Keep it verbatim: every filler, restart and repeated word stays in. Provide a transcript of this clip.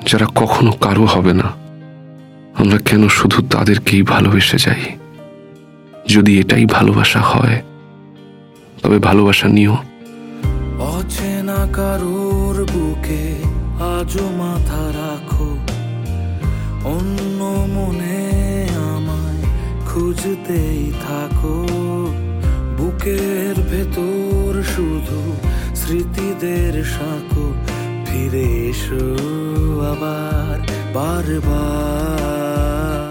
যারা কখনো কারো হবে না, আমরা কেন শুধু তাদেরকেই ভালোবেসে যাই? যদি এটাই ভালোবাসা হয়, তবে ভালোবাসা নিও। অচেনা কারোর বুকে আজও মাথা রাখো, অন্য মনে আমায় খুঁজতেই থাকো। বুকের ভেতর শুধু স্মৃতিদের সাঁকো, ফিরে এসো আবার বারবার।